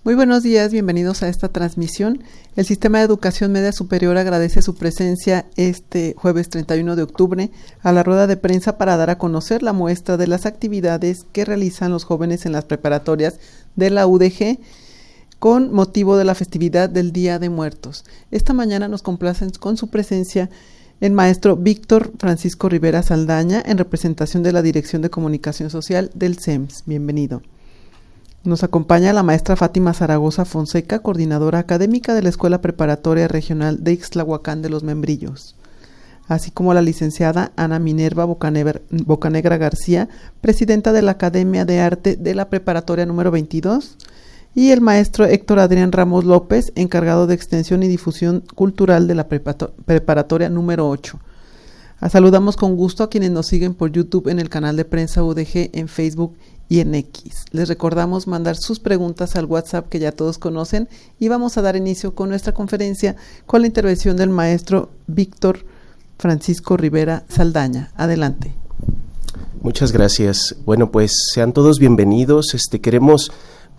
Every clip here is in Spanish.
Muy buenos días, bienvenidos a esta transmisión. El Sistema de Educación Media Superior agradece su presencia este jueves 31 de octubre a la rueda de prensa para dar a conocer la muestra de las actividades que realizan los jóvenes en las preparatorias de la UDG con motivo de la festividad del Día de Muertos. Esta mañana nos complacen con su presencia el maestro Víctor Francisco Rivera Saldaña en representación de la Dirección de Comunicación Social del CEMS. Bienvenido. Nos acompaña la maestra Fátima Zaragoza Fonseca, coordinadora académica de la Escuela Preparatoria Regional de Ixtlahuacán de los Membrillos, así como la licenciada Ana Minerva Bocanegra García, presidenta de la Academia de Arte de la Preparatoria número 22, y el maestro Héctor Adrián Ramos López, encargado de Extensión y Difusión Cultural de la Preparatoria número 8. Saludamos con gusto a quienes nos siguen por YouTube en el canal de Prensa UDG, en Facebook y en X. Les recordamos mandar sus preguntas al WhatsApp que ya todos conocen y vamos a dar inicio con nuestra conferencia con la intervención del maestro Víctor Francisco Rivera Saldaña. Adelante. Muchas gracias. Bueno, pues sean todos bienvenidos. Queremos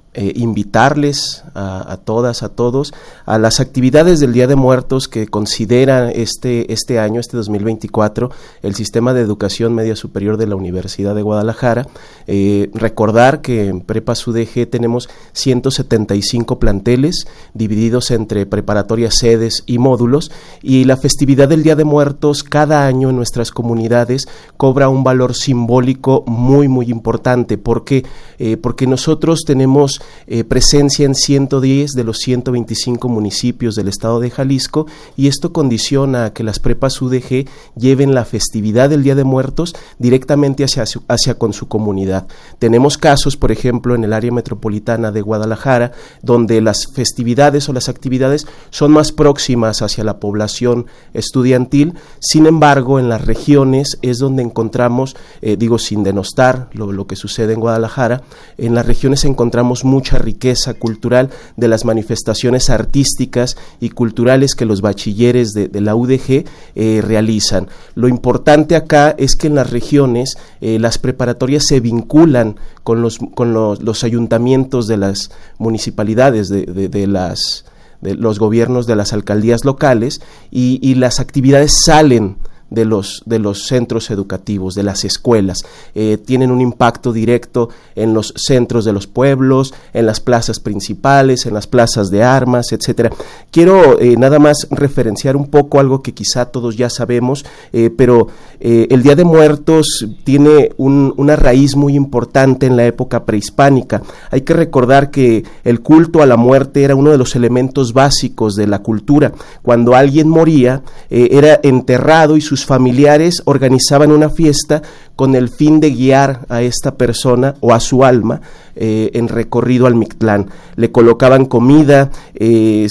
invitarles a todas, a todos, a las actividades del Día de Muertos que considera este año, 2024, el Sistema de Educación Media Superior de la Universidad de Guadalajara. Recordar que en Prepas UDG tenemos 175 planteles divididos entre preparatorias, sedes y módulos, y la festividad del Día de Muertos cada año en nuestras comunidades cobra un valor simbólico muy, muy importante. Porque nosotros tenemos presencia en 110 de los 125 municipios del estado de Jalisco, y esto condiciona a que las prepas UDG lleven la festividad del Día de Muertos directamente hacia con su comunidad. Tenemos casos, por ejemplo, en el área metropolitana de Guadalajara, donde las festividades o las actividades son más próximas hacia la población estudiantil. Sin embargo, en las regiones es donde encontramos, sin denostar lo que sucede en Guadalajara, en las regiones encontramos mucha riqueza cultural de las manifestaciones artísticas y culturales que los bachilleres de la UDG realizan. Lo importante acá es que en las regiones las preparatorias se vinculan con los ayuntamientos de las municipalidades, de los gobiernos de las alcaldías locales, y las actividades salen de los centros educativos, de las escuelas. Tienen un impacto directo en los centros de los pueblos, en las plazas principales, en las plazas de armas, etcétera. Quiero nada más referenciar un poco algo que quizá todos ya sabemos, pero el Día de Muertos tiene una raíz muy importante en la época prehispánica. Hay que recordar que el culto a la muerte era uno de los elementos básicos de la cultura. Cuando alguien moría, era enterrado y sus familiares organizaban una fiesta con el fin de guiar a esta persona o a su alma en recorrido al Mictlán. Le colocaban comida que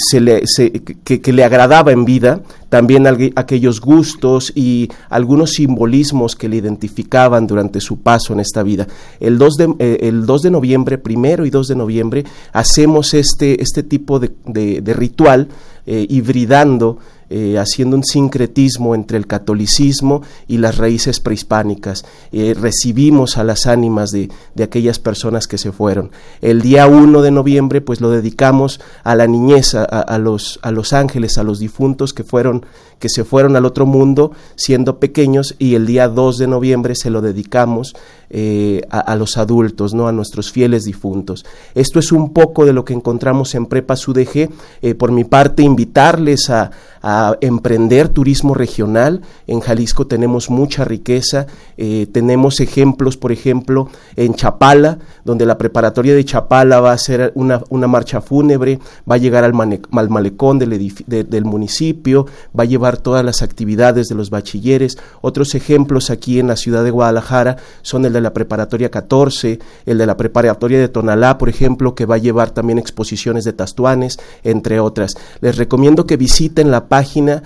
le agradaba en vida, también aquellos gustos y algunos simbolismos que le identificaban durante su paso en esta vida. El 2 de noviembre, 1 y 2 de noviembre, hacemos este tipo de ritual, hibridando, haciendo un sincretismo entre el catolicismo y las raíces prehispánicas. Recibimos a las ánimas de aquellas personas que se fueron. El día 1 de noviembre pues lo dedicamos a la niñez, a los ángeles, a los difuntos que se fueron al otro mundo siendo pequeños, y el día 2 de noviembre se lo dedicamos a los adultos, ¿no? A nuestros fieles difuntos. Esto es un poco de lo que encontramos en Prepas UDG. Por mi parte, invitarles a emprender turismo regional. En Jalisco tenemos mucha riqueza, tenemos ejemplos, por ejemplo, en Chapala, donde la preparatoria de Chapala va a hacer una marcha fúnebre, va a llegar al malecón del municipio, va a llevar todas las actividades de los bachilleres. Otros ejemplos aquí en la ciudad de Guadalajara son el de la preparatoria 14, el de la preparatoria de Tonalá, por ejemplo, que va a llevar también exposiciones de tastuanes, entre otras. Les recomiendo que visiten la página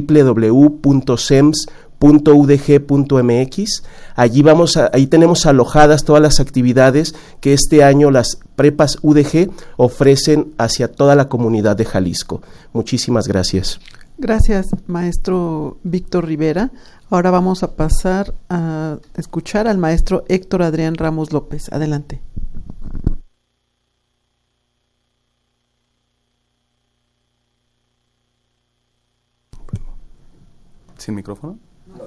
www.sems.udg.mx. Ahí tenemos alojadas todas las actividades que este año las prepas UDG ofrecen hacia toda la comunidad de Jalisco. Muchísimas gracias. Gracias, maestro Víctor Rivera. Ahora vamos a pasar a escuchar al maestro Héctor Adrián Ramos López. Adelante. ¿Sin micrófono?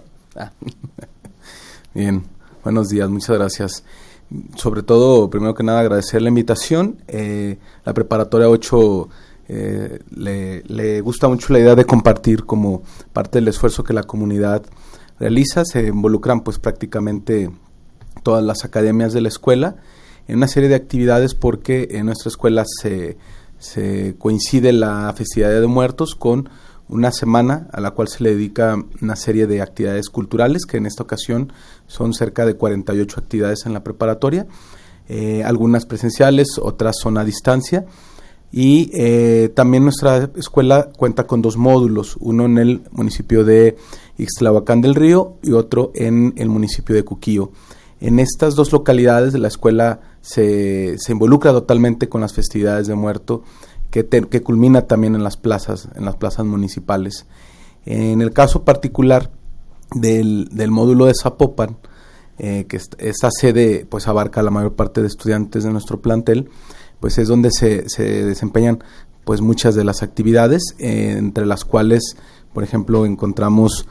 Bien, buenos días, muchas gracias. Sobre todo, primero que nada, agradecer la invitación. La Preparatoria 8 le gusta mucho la idea de compartir como parte del esfuerzo que la comunidad realiza. Se involucran pues prácticamente todas las academias de la escuela en una serie de actividades, porque en nuestra escuela se coincide la festividad de Día de Muertos con una semana a la cual se le dedica una serie de actividades culturales, que en esta ocasión son cerca de 48 actividades en la preparatoria, algunas presenciales, otras son a distancia, y también nuestra escuela cuenta con 2 módulos, uno en el municipio de Ixtlahuacán del Río y otro en el municipio de Cuquío. En estas 2 localidades la escuela se involucra totalmente con las festividades de muerto, que culmina también en las plazas municipales. En el caso particular del módulo de Zapopan, que esta sede pues abarca la mayor parte de estudiantes de nuestro plantel, pues es donde se desempeñan pues muchas de las actividades, entre las cuales, por ejemplo, encontramos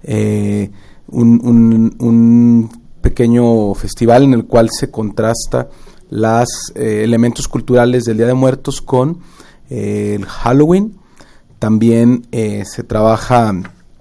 un pequeño festival en el cual se contrasta los elementos culturales del Día de Muertos con el Halloween. También se trabaja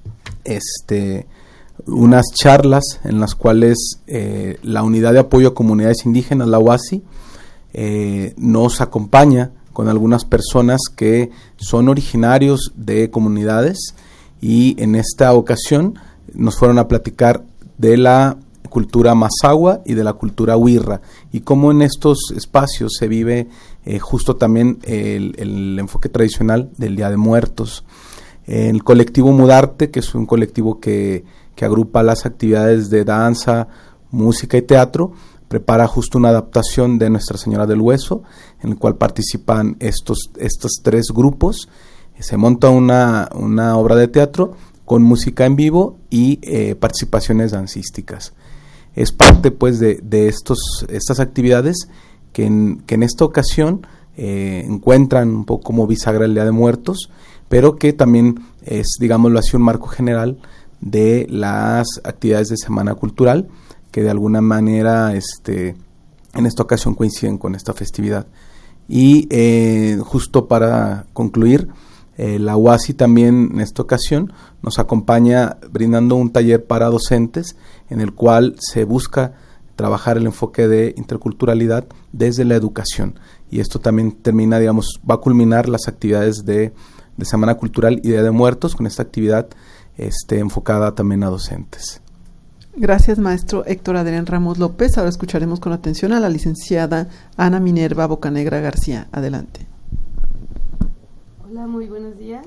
unas charlas en las cuales la Unidad de Apoyo a Comunidades Indígenas, la UASI, nos acompaña con algunas personas que son originarios de comunidades, y en esta ocasión nos fueron a platicar de la cultura mazahua y de la cultura huirra, y cómo en estos espacios se vive justo también el enfoque tradicional del Día de Muertos. El colectivo Mudarte, que es un colectivo que agrupa las actividades de danza, música y teatro, prepara justo una adaptación de Nuestra Señora del Hueso, en el cual participan estos 3 grupos. Se monta una obra de teatro con música en vivo y participaciones dancísticas. Es parte pues de estas actividades que en esta ocasión encuentran un poco como bisagra el Día de Muertos, pero que también es, digámoslo así, un marco general de las actividades de Semana Cultural, que de alguna manera en esta ocasión coinciden con esta festividad. Y justo para concluir, la UASI también en esta ocasión nos acompaña brindando un taller para docentes, en el cual se busca trabajar el enfoque de interculturalidad desde la educación, y esto también va a culminar las actividades de Semana Cultural y Día de Muertos con esta actividad enfocada también a docentes. Gracias, maestro Héctor Adrián Ramos López. Ahora escucharemos con atención a la licenciada Ana Minerva Bocanegra García. Adelante. Hola, muy buenos días.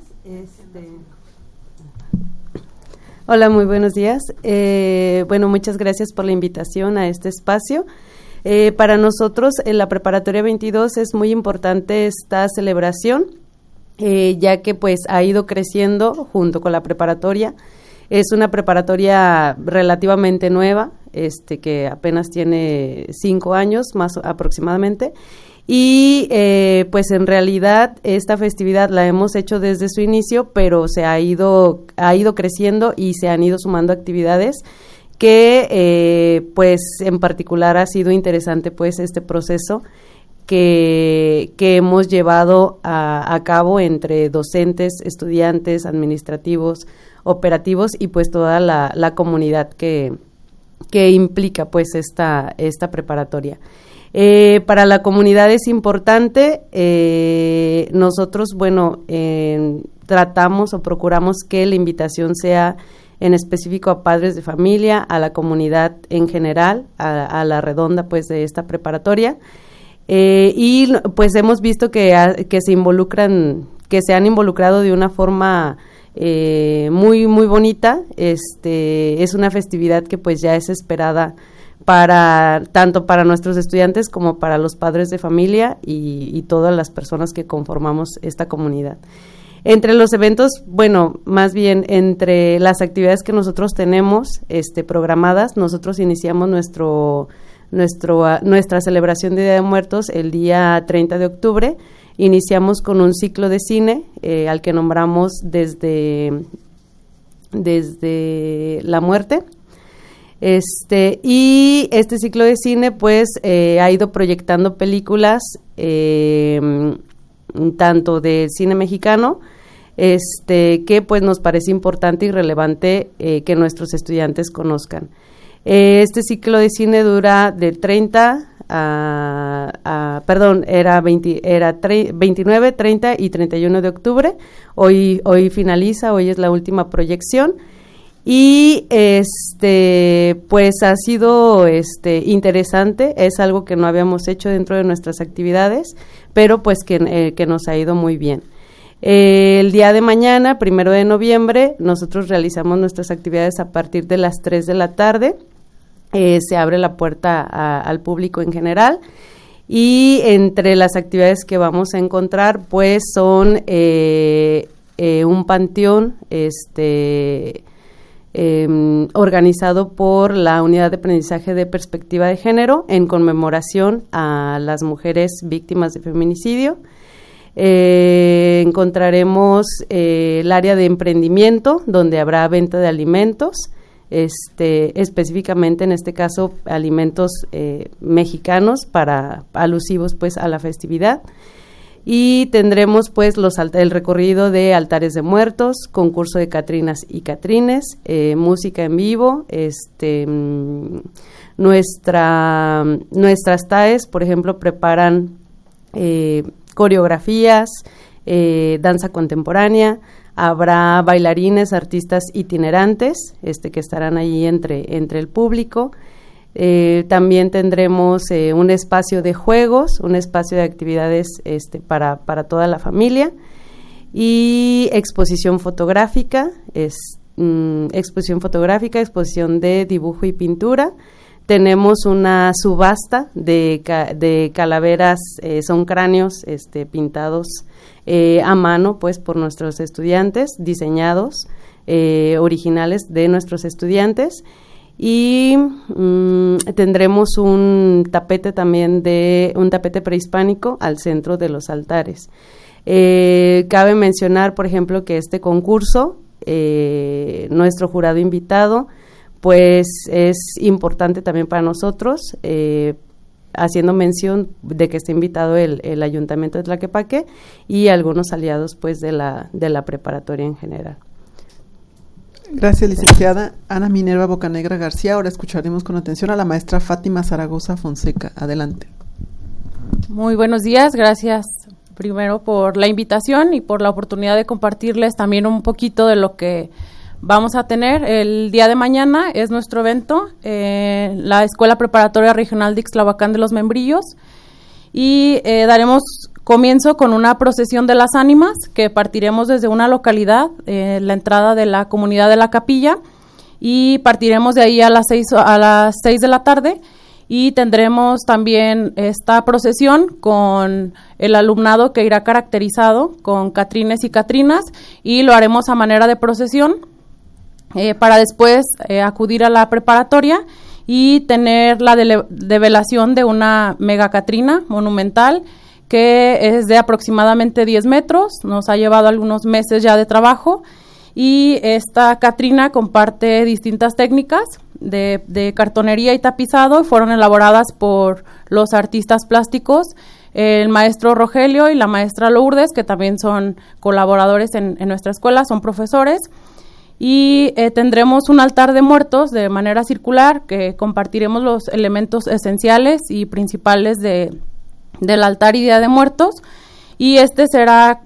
Hola, muy buenos días. Bueno, muchas gracias por la invitación a este espacio. Para nosotros, en la Preparatoria 22, es muy importante esta celebración, ya que pues ha ido creciendo junto con la preparatoria. Es una preparatoria relativamente nueva, que apenas tiene 5 años más aproximadamente, y pues en realidad esta festividad la hemos hecho desde su inicio, pero se ha ido creciendo y se han ido sumando actividades que pues en particular ha sido interesante pues este proceso que hemos llevado a cabo entre docentes, estudiantes, administrativos, operativos y pues toda la comunidad que implica pues esta preparatoria. Para la comunidad es importante, nosotros, tratamos o procuramos que la invitación sea en específico a padres de familia, a la comunidad en general, a la redonda pues de esta preparatoria, y pues hemos visto que se han involucrado de una forma muy muy bonita. Es una festividad que pues ya es esperada tanto para nuestros estudiantes como para los padres de familia y todas las personas que conformamos esta comunidad. Entre los eventos, más bien entre las actividades que nosotros tenemos programadas, nosotros iniciamos nuestra celebración de Día de Muertos el día 30 de octubre. Iniciamos con un ciclo de cine al que nombramos desde desde la muerte. Y este ciclo de cine pues ha ido proyectando películas tanto de cine mexicano, que pues nos parece importante y relevante que nuestros estudiantes conozcan. Este ciclo de cine dura del 30 era 29, 30 y 31 de octubre. Hoy finaliza, hoy es la última proyección. Y pues ha sido interesante, es algo que no habíamos hecho dentro de nuestras actividades, pero pues que nos ha ido muy bien. El día de mañana, 1 de noviembre, nosotros realizamos nuestras actividades a partir de las 3 de la tarde. Se abre la puerta al público en general, y entre las actividades que vamos a encontrar pues son un panteón organizado por la Unidad de Aprendizaje de Perspectiva de Género en conmemoración a las mujeres víctimas de feminicidio. Encontraremos el área de emprendimiento, donde habrá venta de alimentos, específicamente en este caso alimentos mexicanos alusivos pues a la festividad. Y tendremos pues el recorrido de altares de muertos, concurso de catrinas y catrines, música en vivo, nuestras TAEs, por ejemplo, preparan coreografías, danza contemporánea. Habrá bailarines, artistas itinerantes, que estarán allí entre el público. También tendremos un espacio de juegos, un espacio de actividades para toda la familia, y exposición fotográfica, exposición de dibujo y pintura. Tenemos una subasta de calaveras, son cráneos pintados a mano pues por nuestros estudiantes, diseñados, originales de nuestros estudiantes. Y tendremos un tapete prehispánico al centro de los altares. Cabe mencionar, por ejemplo, que este concurso, nuestro jurado invitado, pues es importante también para nosotros, haciendo mención de que está invitado el Ayuntamiento de Tlaquepaque y algunos aliados pues de la preparatoria en general. Gracias, licenciada Ana Minerva Bocanegra García. Ahora escucharemos con atención a la maestra Fátima Zaragoza Fonseca. Adelante. Muy buenos días, gracias primero por la invitación y por la oportunidad de compartirles también un poquito de lo que vamos a tener. El día de mañana es nuestro evento en la Escuela Preparatoria Regional de Ixtlahuacán de los Membrillos, y daremos comienzo con una procesión de las ánimas que partiremos desde una localidad, la entrada de la comunidad de la Capilla, y partiremos de ahí a las 6 de la tarde, y tendremos también esta procesión con el alumnado que irá caracterizado con catrines y catrinas, y lo haremos a manera de procesión para después acudir a la preparatoria y tener la develación de una megacatrina monumental que es de aproximadamente 10 metros, nos ha llevado algunos meses ya de trabajo, y esta catrina comparte distintas técnicas de cartonería y tapizado, y fueron elaboradas por los artistas plásticos, el maestro Rogelio y la maestra Lourdes, que también son colaboradores en nuestra escuela, son profesores. Y tendremos un altar de muertos de manera circular, que compartiremos los elementos esenciales y principales del altar y Día de Muertos, y será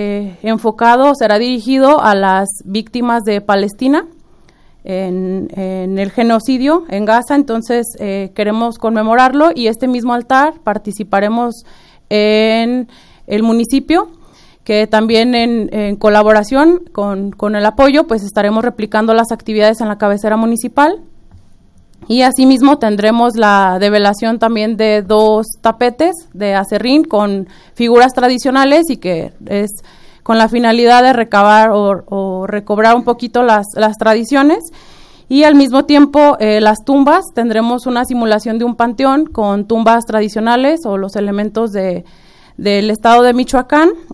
será dirigido a las víctimas de Palestina en el genocidio en Gaza. Entonces queremos conmemorarlo, y este mismo altar participaremos en el municipio, que también en colaboración con el apoyo, pues estaremos replicando las actividades en la cabecera municipal. Y asimismo tendremos la develación también de 2 tapetes de acerrín con figuras tradicionales, y que es con la finalidad de recabar o recobrar un poquito las tradiciones. Y al mismo tiempo las tumbas, tendremos una simulación de un panteón con tumbas tradicionales o los elementos del estado de Michoacán,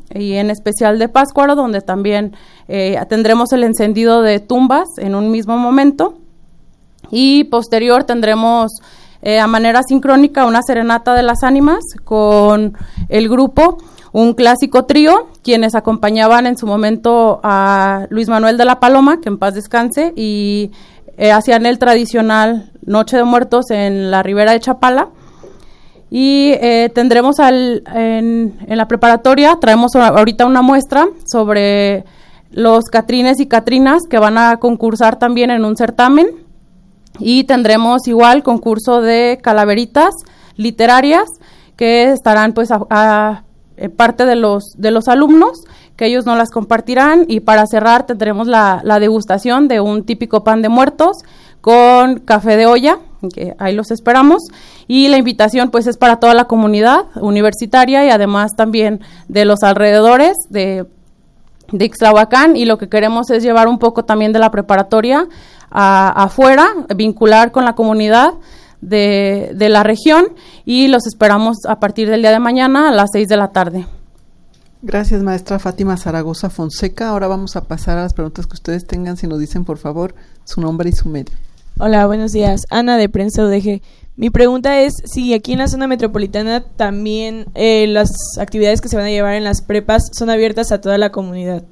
y en especial de Pátzcuaro, donde también tendremos el encendido de tumbas en un mismo momento, y posterior tendremos a manera sincrónica una serenata de las ánimas con el grupo, un clásico trío, quienes acompañaban en su momento a Luis Manuel de la Paloma, que en paz descanse, y hacían el tradicional Noche de Muertos en la Ribera de Chapala. Y tendremos en la preparatoria, traemos ahorita una muestra sobre los catrines y catrinas que van a concursar también en un certamen, y tendremos igual concurso de calaveritas literarias que estarán pues parte de los alumnos, que ellos nos las compartirán, y para cerrar tendremos la degustación de un típico pan de muertos con café de olla, que ahí los esperamos, y la invitación pues es para toda la comunidad universitaria y además también de los alrededores de Ixtlahuacán, y lo que queremos es llevar un poco también de la preparatoria afuera, vincular con la comunidad de la región, y los esperamos a partir del día de mañana a las 6 de la tarde. Gracias, maestra Fátima Zaragoza Fonseca. Ahora vamos a pasar a las preguntas que ustedes tengan, si nos dicen por favor su nombre y su medio. Hola, buenos días. Ana, de Prensa UDG. Mi pregunta es si aquí en la zona metropolitana también las actividades que se van a llevar en las prepas son abiertas a toda la comunidad.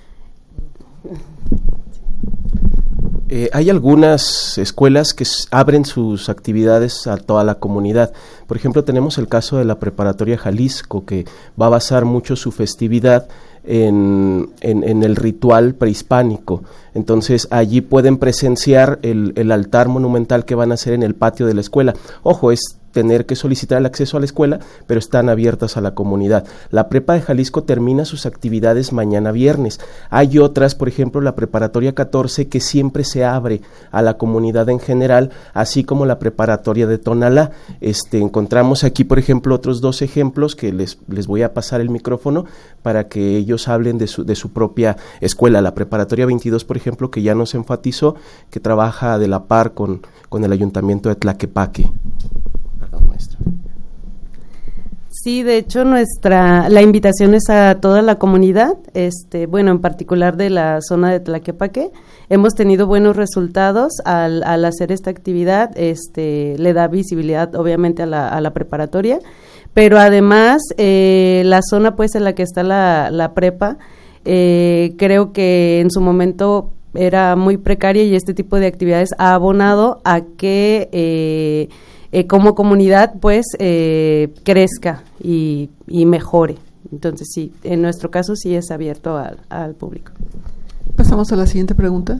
Hay algunas escuelas que abren sus actividades a toda la comunidad. Por ejemplo, tenemos el caso de la Preparatoria Jalisco, que va a basar mucho su festividad en el ritual prehispánico. Entonces, allí pueden presenciar el altar monumental que van a hacer en el patio de la escuela. Ojo, es tener que solicitar el acceso a la escuela, pero están abiertas a la comunidad. La Prepa de Jalisco termina sus actividades mañana viernes. Hay otras, por ejemplo, la Preparatoria 14, que siempre se abre a la comunidad en general, así como la Preparatoria de Tonalá. Encontramos aquí, por ejemplo, otros dos ejemplos que les voy a pasar el micrófono para que ellos hablen de su propia escuela. La Preparatoria 22, por ejemplo, que ya nos enfatizó, que trabaja de la par con el Ayuntamiento de Tlaquepaque. Maestra. Sí, de hecho la invitación es a toda la comunidad, en particular de la zona de Tlaquepaque. Hemos tenido buenos resultados al hacer esta actividad, le da visibilidad obviamente a la preparatoria, pero además la zona pues en la que está la prepa, creo que en su momento era muy precaria, y este tipo de actividades ha abonado a que como comunidad pues crezca y mejore. Entonces sí, en nuestro caso sí es abierto al público. Pasamos a la siguiente pregunta.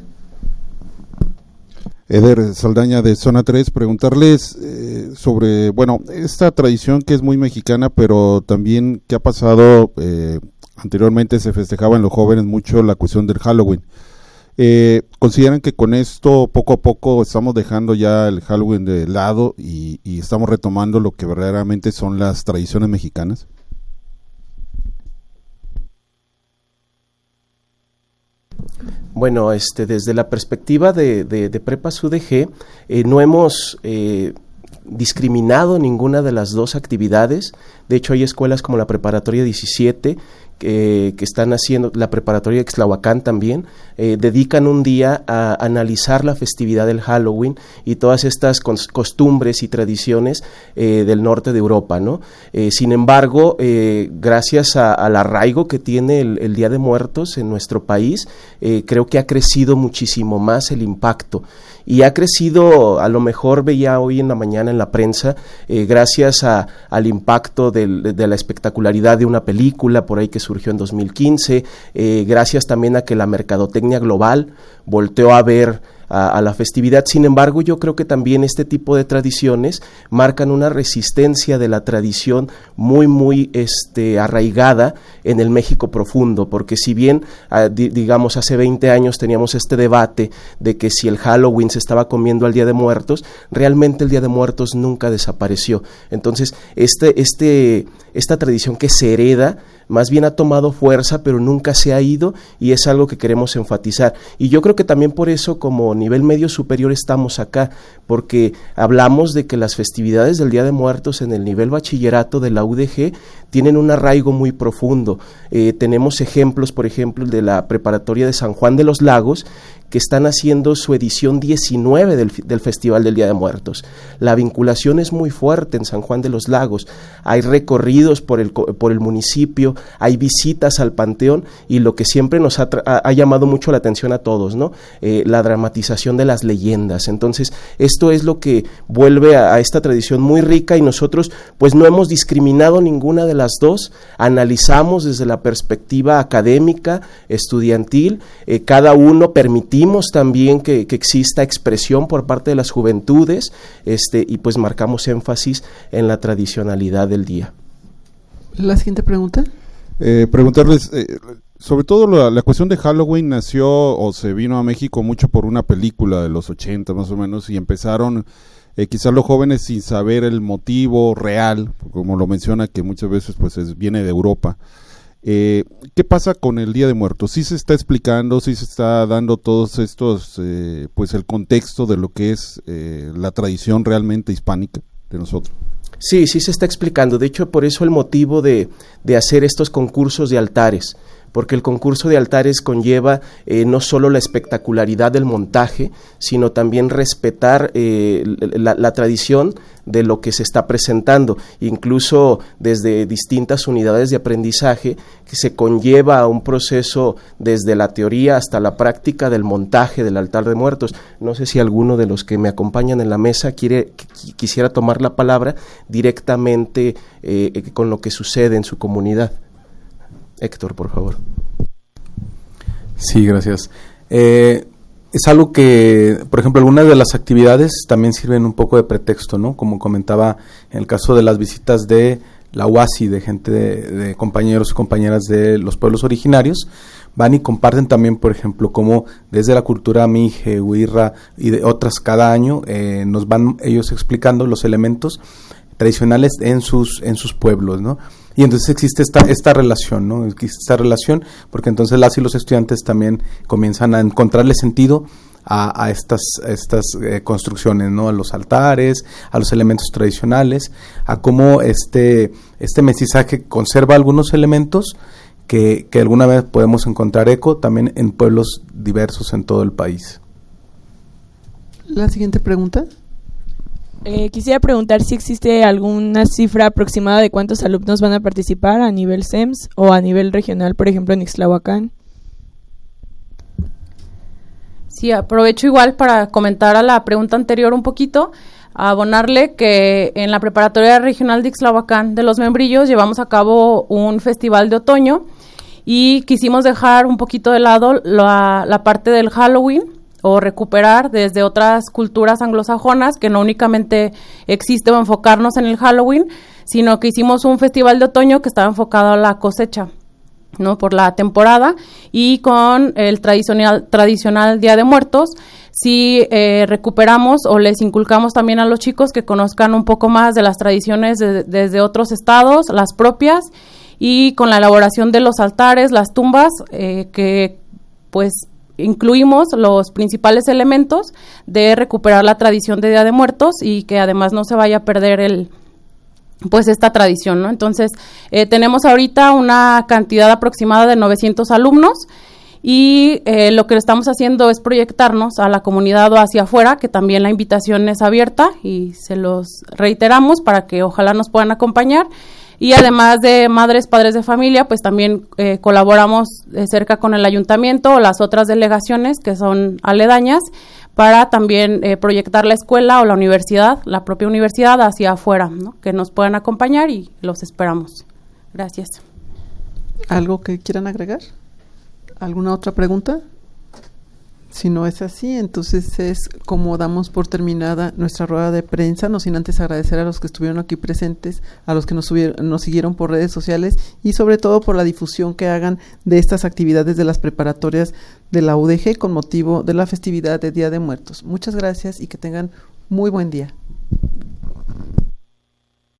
Eder Saldaña, de Zona 3, preguntarles sobre, esta tradición que es muy mexicana, pero también que ha pasado, anteriormente se festejaba en los jóvenes mucho la cuestión del Halloween. ¿Consideran que con esto poco a poco estamos dejando ya el Halloween de lado y estamos retomando lo que verdaderamente son las tradiciones mexicanas? Bueno, desde la perspectiva de Prepas UDG, no hemos discriminado ninguna de las dos actividades. De hecho, hay escuelas como la Preparatoria 17 que están haciendo, la Preparatoria de Ixtlahuacán también, dedican un día a analizar la festividad del Halloween y todas estas costumbres y tradiciones del norte de Europa, ¿no? Sin embargo, gracias al arraigo que tiene el Día de Muertos en nuestro país, creo que ha crecido muchísimo más el impacto. Y ha crecido, a lo mejor veía hoy en la mañana en la prensa, gracias al impacto de la espectacularidad de una película por ahí que surgió en 2015, gracias también a que la mercadotecnia global volteó a ver a la festividad. Sin embargo, yo creo que también este tipo de tradiciones marcan una resistencia de la tradición muy arraigada en el México profundo, porque si bien digamos hace 20 años teníamos este debate de que si el Halloween se estaba comiendo al Día de Muertos, realmente el Día de Muertos nunca desapareció. Entonces, esta tradición que se hereda más bien ha tomado fuerza, pero nunca se ha ido, y es algo que queremos enfatizar. Y yo creo que también por eso, como nivel medio superior, estamos acá, porque hablamos de que las festividades del Día de Muertos en el nivel bachillerato de la UDG tienen un arraigo muy profundo. Tenemos ejemplos, por ejemplo, de la preparatoria de San Juan de los Lagos, que están haciendo su edición 19 del Festival del Día de Muertos. La vinculación es muy fuerte en San Juan de los Lagos. Hay recorridos por el municipio, hay visitas al panteón, y lo que siempre nos ha llamado mucho la atención a todos, ¿no? La dramatización de las leyendas. Entonces, esto es lo que vuelve a esta tradición muy rica, y nosotros pues no hemos discriminado ninguna de las dos. Analizamos desde la perspectiva académica, estudiantil, cada uno permitimos también que exista expresión por parte de las juventudes, y pues marcamos énfasis en la tradicionalidad del día. La siguiente pregunta. Preguntarles, sobre todo la cuestión de Halloween nació o se vino a México mucho por una película de los 80 más o menos, y empezaron quizás los jóvenes sin saber el motivo real, como lo menciona, que muchas veces pues viene de Europa. ¿Qué pasa con el Día de Muertos? ¿Sí se está explicando, sí se está dando todos estos, pues el contexto de lo que es la tradición realmente hispánica de nosotros? Sí se está explicando. De hecho, por eso el motivo de hacer estos concursos de altares, porque el concurso de altares conlleva no solo la espectacularidad del montaje, sino también respetar la tradición de lo que se está presentando, incluso desde distintas unidades de aprendizaje, que se conlleva a un proceso desde la teoría hasta la práctica del montaje del altar de muertos. No sé si alguno de los que me acompañan en la mesa quisiera tomar la palabra directamente con lo que sucede en su comunidad. Héctor, por favor. Sí, gracias. Es algo que, por ejemplo, algunas de las actividades también sirven un poco de pretexto, ¿no? Como comentaba en el caso de las visitas de la UASI, de gente de compañeros y compañeras de los pueblos originarios, van y comparten también, por ejemplo, cómo desde la cultura mije, huirra y de otras cada año nos van ellos explicando los elementos tradicionales en sus pueblos, ¿no? Y entonces existe esta relación, ¿no? Existe esta relación porque entonces las y los estudiantes también comienzan a encontrarle sentido a estas construcciones, ¿no? A los altares, a los elementos tradicionales, a cómo este mestizaje conserva algunos elementos que alguna vez podemos encontrar eco también en pueblos diversos en todo el país. La siguiente pregunta. Quisiera preguntar si existe alguna cifra aproximada de cuántos alumnos van a participar a nivel SEMS o a nivel regional, por ejemplo en Ixtlahuacán. Sí, aprovecho igual para comentar a la pregunta anterior un poquito, abonarle que en la Preparatoria Regional de Ixtlahuacán de los Membrillos llevamos a cabo un festival de otoño y quisimos dejar un poquito de lado la parte del Halloween, o recuperar desde otras culturas anglosajonas, que no únicamente existe o enfocarnos en el Halloween, sino que hicimos un festival de otoño que estaba enfocado a la cosecha, ¿no? Por la temporada, y con el tradicional Día de Muertos, sí recuperamos o les inculcamos también a los chicos que conozcan un poco más de las tradiciones desde otros estados, las propias, y con la elaboración de los altares, las tumbas, que pues incluimos los principales elementos de recuperar la tradición de Día de Muertos y que además no se vaya a perder esta tradición, ¿no? Entonces, tenemos ahorita una cantidad aproximada de 900 alumnos y lo que estamos haciendo es proyectarnos a la comunidad o hacia afuera, que también la invitación es abierta y se los reiteramos para que ojalá nos puedan acompañar. Y además de madres, padres de familia, pues también colaboramos cerca con el ayuntamiento o las otras delegaciones que son aledañas para también proyectar la escuela o la universidad, la propia universidad hacia afuera, ¿no? Que nos puedan acompañar y los esperamos. Gracias. ¿Algo que quieran agregar? ¿Alguna otra pregunta? Si no es así, entonces es como damos por terminada nuestra rueda de prensa, no sin antes agradecer a los que estuvieron aquí presentes, a los que nos siguieron por redes sociales y sobre todo por la difusión que hagan de estas actividades de las preparatorias de la UDG con motivo de la festividad de Día de Muertos. Muchas gracias y que tengan muy buen día.